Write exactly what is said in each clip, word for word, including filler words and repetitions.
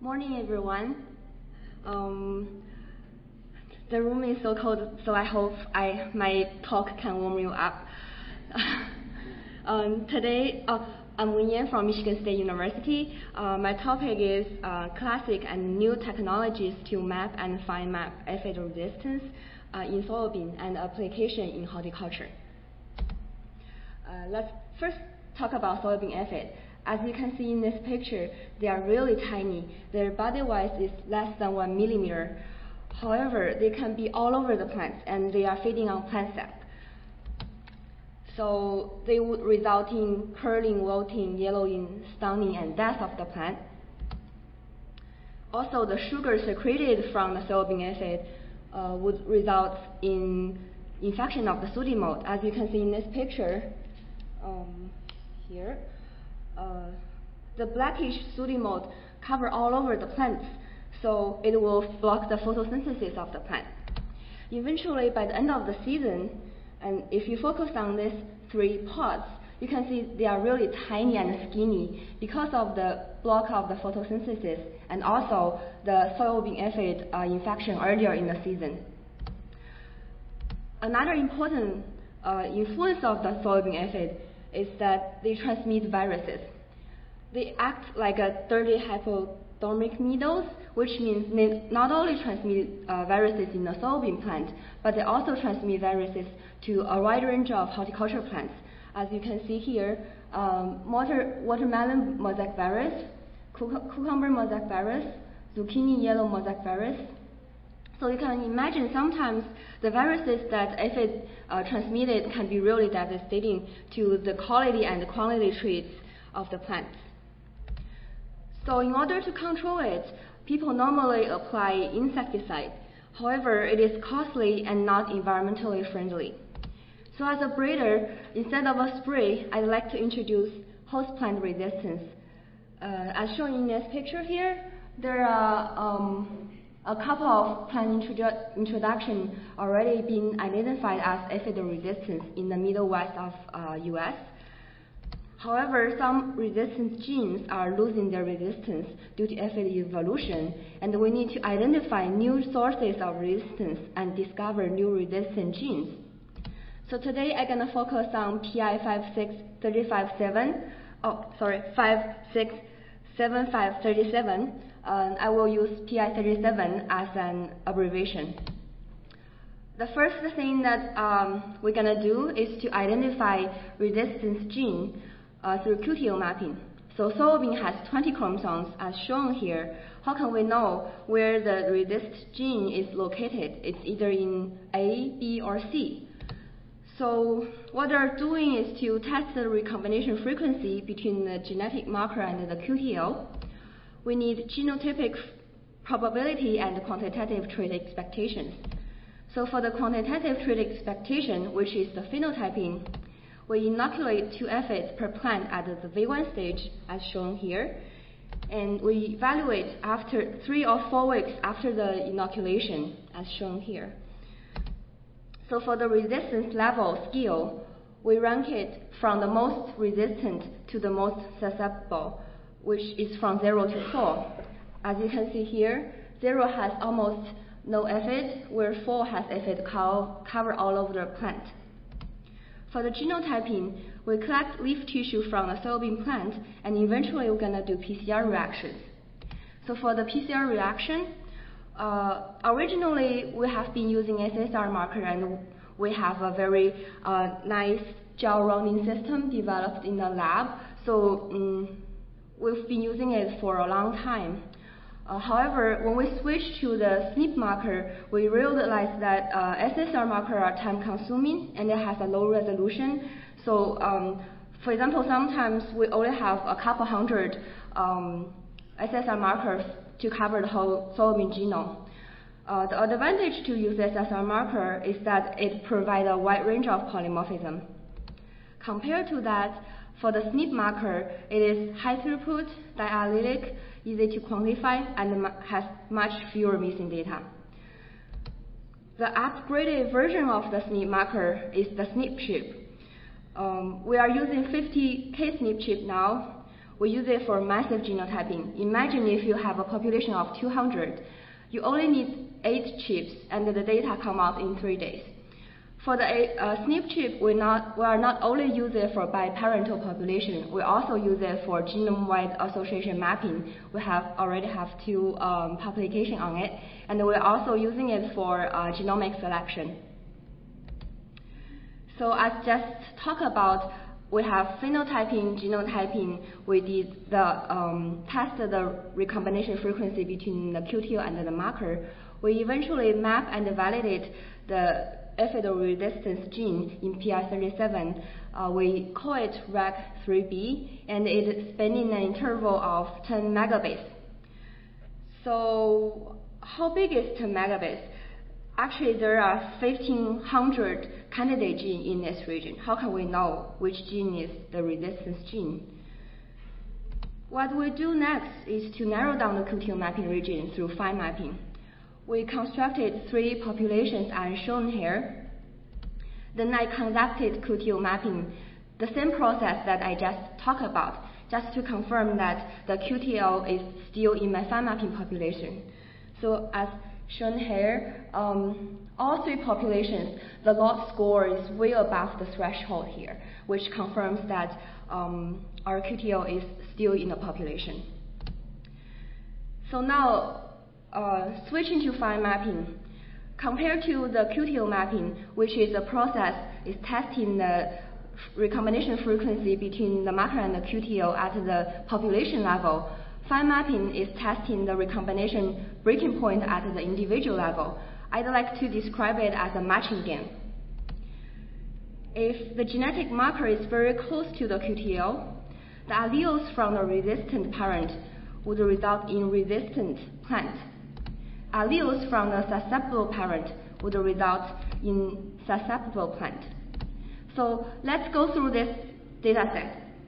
Morning, everyone. Um, the room is so cold, so I hope I, my talk can warm you up. um, today, uh, I'm Wen Yan from Michigan State University. Uh, my topic is uh, classic and new technologies to map and find map aphid resistance uh, in soybean and application in horticulture. Uh, let's first talk about soybean aphid. As you can see in this picture, they are really tiny. Their body size is less than one millimeter. However, they can be all over the plant, and they are feeding on plant sap. So they would result in curling, wilting, yellowing, stowing, and death of the plant. Also, the sugar secreted from the soybean aphid uh, would result in infection of the sooty mold. As you can see in this picture, um, here. Uh, the blackish sooty mold cover all over the plants, so it will block the photosynthesis of the plant. Eventually, by the end of the season, and if you focus on these three pods, you can see they are really tiny and skinny because of the block of the photosynthesis and also the soybean aphid uh, infection earlier in the season. Another important uh, influence of the soybean aphid is that they transmit viruses. They act like a dirty hypodermic needles, which means they not only transmit uh, viruses in the soybean plant, but they also transmit viruses to a wide range of horticulture plants. As you can see here, um, water, watermelon mosaic virus, cucumber mosaic virus, zucchini yellow mosaic virus. So you can imagine sometimes the viruses that aphid uh, transmitted can be really devastating to the quality and the quantity traits of the plants. So in order to control it, people normally apply insecticide. However, it is costly and not environmentally friendly. So as a breeder, instead of a spray, I'd like to introduce host plant resistance. Uh, as shown in this picture here, there are um, a couple of plant introdu introduction already been identified as aphid resistance in the middle west of uh, U S. However, some resistance genes are losing their resistance due to aphid evolution, and we need to identify new sources of resistance and discover new resistant genes. So today I'm gonna focus on P I five six three five seven. Oh, sorry, five six seven five three seven. Uh, I will use P I thirty-seven as an abbreviation. The first thing that um, we're going to do is to identify resistance gene uh, through Q T O mapping. So soybean has twenty chromosomes as shown here. How can we know where the resist gene is located? It's either in A, B, or C. So what they're doing is to test the recombination frequency between the genetic marker and the Q T O. We need genotypic probability and quantitative trait expectations. So for the quantitative trait expectation, which is the phenotyping, we inoculate two aphids per plant at the V one stage, as shown here, and we evaluate after three or four weeks after the inoculation, as shown here. So for the resistance level scale, we rank it from the most resistant to the most susceptible, which is from zero to four. As you can see here, zero has almost no aphid, where four has aphid cover all over the plant. For the genotyping, we collect leaf tissue from the soybean plant, and eventually we're gonna do P C R reactions. So for the P C R reaction, uh, originally we have been using S S R marker, and we have a very uh, nice gel rounding system developed in the lab. So. Um, We've been using it for a long time. Uh, however, when we switched to the S N P marker, we realized that uh, S S R marker are time consuming and it has a low resolution. So, um, for example, sometimes we only have a couple hundred um, S S R markers to cover the whole soybean genome. Uh, the advantage to use S S R marker is that it provides a wide range of polymorphism. Compared to that, for the S N P marker, it is high throughput, diallelic, easy to quantify, and has much fewer missing data. The upgraded version of the S N P marker is the S N P chip. Um, we are using fifty K S N P chip now, we use it for massive genotyping. Imagine if you have a population of two hundred. You only need eight chips, and the data come out in three days. For the uh, S N P chip, we, not, we are not only use it for biparental population, we also use it for genome-wide association mapping. We have already have two um, publications on it, and we're also using it for uh, genomic selection. So as just talked about, we have phenotyping, genotyping. We did the um, test the recombination frequency between the Q T L and the marker. We eventually map and validate the aphid resistance gene in P I thirty-seven. Uh, we call it R A C three B, and it's spanning an interval of ten megabase. So how big is ten megabase? Actually, there are fifteen hundred candidate genes in this region. How can we know which gene is the resistance gene? What we do next is to narrow down the Q T L mapping region through fine mapping. We constructed three populations as shown here. Then I conducted Q T L mapping, the same process that I just talked about, just to confirm that the Q T L is still in my fine mapping population. So as shown here, um, all three populations, the log score is way above the threshold here, which confirms that um, our Q T L is still in the population. So now, Uh, switching to fine mapping, compared to the Q T L mapping, which is a process is testing the recombination frequency between the marker and the Q T L at the population level, fine mapping is testing the recombination breaking point at the individual level. I'd like to describe it as a matching game. If the genetic marker is very close to the Q T L, the alleles from the resistant parent would result in resistant plant. Alleles from the susceptible parent would result in susceptible plant. So let's go through this data set.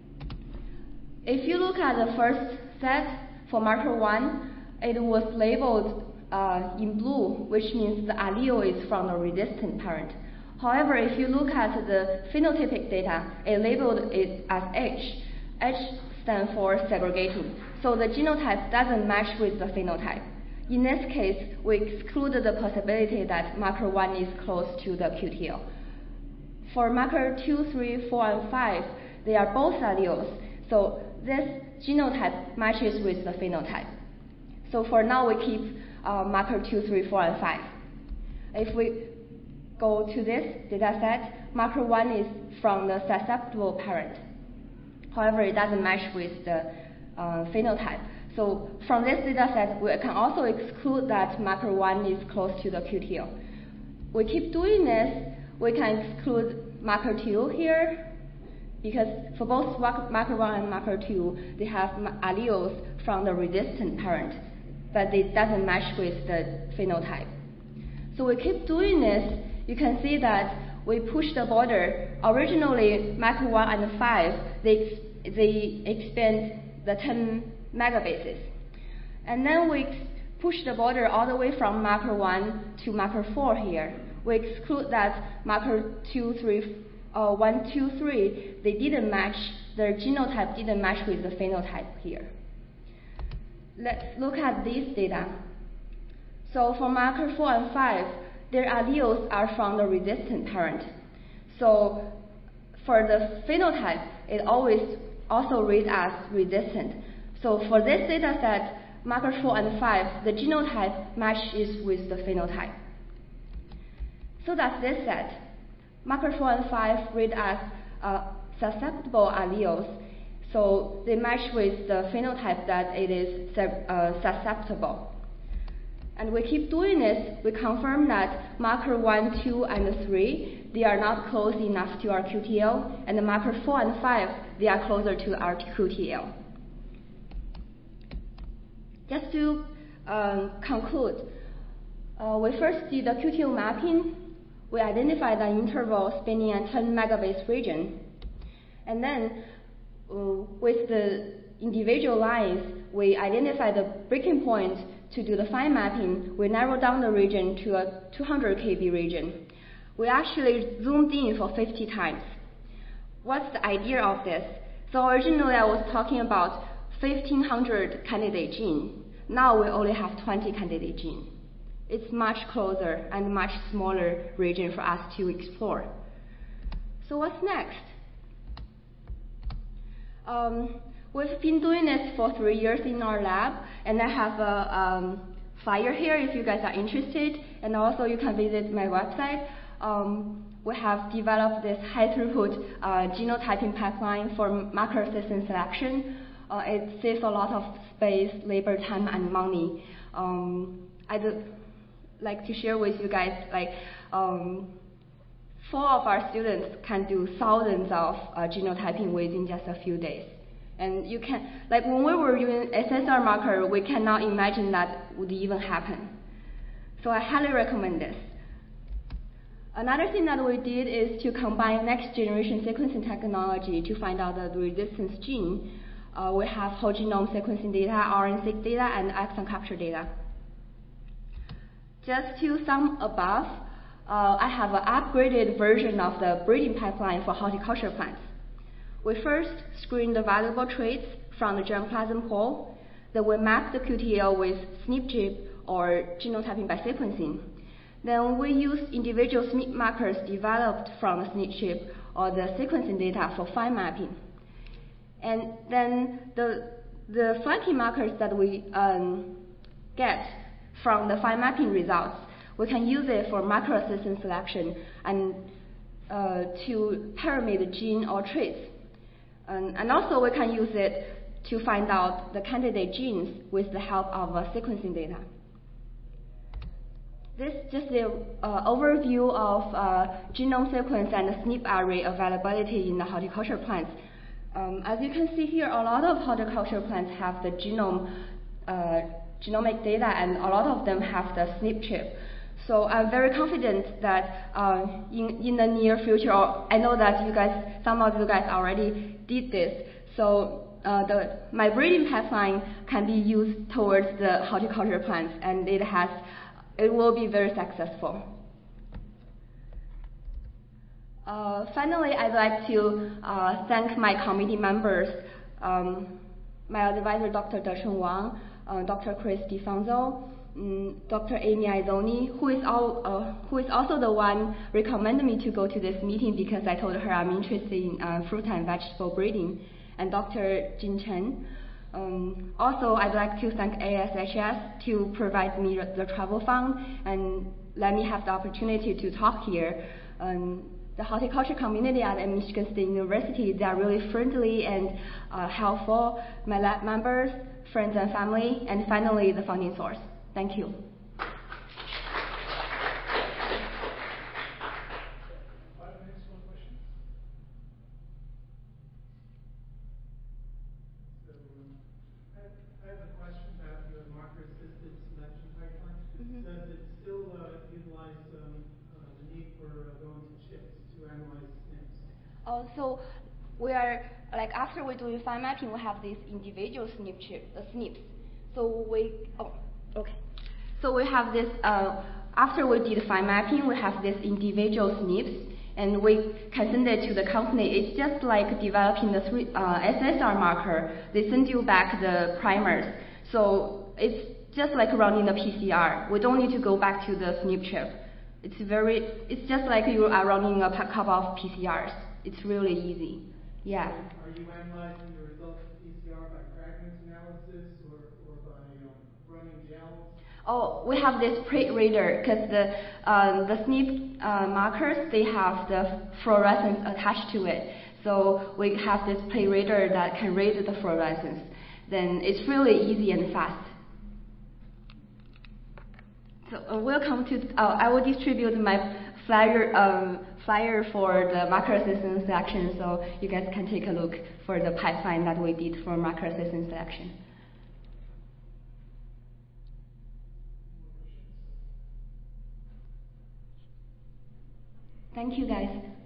If you look at the first set for marker one, it was labeled uh, in blue, which means the allele is from the resistant parent. However, if you look at the phenotypic data, it labeled it as H. H stands for segregating. So the genotype doesn't match with the phenotype. In this case, we excluded the possibility that marker one is close to the Q T L. For marker two, three, four, and five, they are both alleles, so this genotype matches with the phenotype. So for now, we keep uh, marker two, three, four, and five. If we go to this data set, marker one is from the susceptible parent. However, it doesn't match with the uh, phenotype. So from this data set, we can also exclude that marker one is close to the Q T L. We keep doing this, we can exclude marker two here, because for both marker one and marker two, they have alleles from the resistant parent, but it doesn't match with the phenotype. So we keep doing this, you can see that we push the border. Originally, marker one and five, they, they expand the ten megabases. And then we push the border all the way from marker one to marker four here. We exclude that marker two, three, uh, one, two, three, they didn't match, their genotype didn't match with the phenotype here. Let's look at this data. So for marker four and five, their alleles are from the resistant parent. So for the phenotype, it always also reads as resistant. So for this data set, marker four and five, the genotype matches with the phenotype. So that's this set. Marker four and five read as uh, susceptible alleles. So they match with the phenotype that it is uh, susceptible. And we keep doing this, we confirm that marker one, two, and three, they are not close enough to our Q T L, and the marker four and five, they are closer to our Q T L. Just to um, conclude, uh, we first did the Q T L mapping. We identified an interval spanning a ten megabase region. And then, uh, with the individual lines, we identified the breaking point to do the fine mapping. We narrowed down the region to a two hundred K B region. We actually zoomed in for fifty times. What's the idea of this? So originally I was talking about fifteen hundred candidate genes. Now we only have twenty candidate genes. It's much closer and much smaller region for us to explore. So what's next? Um, we've been doing this for three years in our lab, and I have a um, flyer here if you guys are interested, and also you can visit my website. Um, we have developed this high throughput uh, genotyping pipeline for marker assistant selection. Uh, it saves a lot of space, labor, time, and money. Um, I'd like to share with you guys, like, um, four of our students can do thousands of uh, genotyping within just a few days. And you can, like when we were using S S R marker, we cannot imagine that would even happen. So I highly recommend this. Another thing that we did is to combine next generation sequencing technology to find out the resistance gene. Uh, we have whole genome sequencing data, R N A seq data, and exon capture data. Just to sum above, uh, I have an upgraded version of the breeding pipeline for horticulture plants. We first screen the valuable traits from the germplasm pool, then we map the Q T L with SNP chip or genotyping by sequencing. Then we use individual SNP markers developed from the SNP chip or the sequencing data for fine mapping. And then the, the flanking markers that we um, get from the fine mapping results, we can use it for marker assistant selection and uh, to pyramid the gene or traits. Um, and also we can use it to find out the candidate genes with the help of uh, sequencing data. This is just an uh, overview of uh, genome sequence and SNP array availability in the horticulture plants. Um, as you can see here, a lot of horticulture plants have the genome, uh, genomic data, and a lot of them have the SNP chip. So I'm very confident that uh, in, in the near future, or I know that you guys, some of you guys already did this. So uh, the, my breeding pipeline can be used towards the horticulture plants, and it has, it will be very successful. Uh, finally, I'd like to uh, thank my committee members, um, my advisor, Doctor Decheng Wang, uh, Doctor Chris DiFonzo, um, Doctor Amy Izoni, who is, all, uh, who is also the one recommended me to go to this meeting because I told her I'm interested in uh, fruit and vegetable breeding, and Doctor Jin Chen. Um, also, I'd like to thank A S H S to provide me the travel fund and let me have the opportunity to talk here. Um, The horticulture community at Michigan State University, they are really friendly and uh, helpful. My lab members, friends and family, and finally the funding source. Thank you. Five minutes, one question. So um, I, I have a question about your marker-assisted selection pipeline. Mm-hmm. Does it still uh, utilize um, uh, the need for uh, going to chips to analyze S N Ps? Oh, so we are, like after we do fine mapping, we have these individual S N P chip, uh, S N Ps. So we, oh, okay. So we have this, uh, after we did fine mapping, we have this individual S N Ps, and we can send it to the company. It's just like developing the three, uh, S S R marker. They send you back the primers. So it's just like running the P C R. We don't need to go back to the S N P chip. It's very, it's just like you are running a couple of P C Rs. It's really easy. Yeah. Are you analyzing the results of P C R by fragment analysis or, or by um, running gels? Oh, we have this plate reader because the um, the S N P uh, markers, they have the fluorescence attached to it. So we have this plate reader that can read the fluorescence. Then it's really easy and fast. So uh, welcome to, uh, I will distribute my flyer um, flyer for the marker assistant selection, so you guys can take a look for the pipeline that we did for marker assistant selection. Thank you, guys.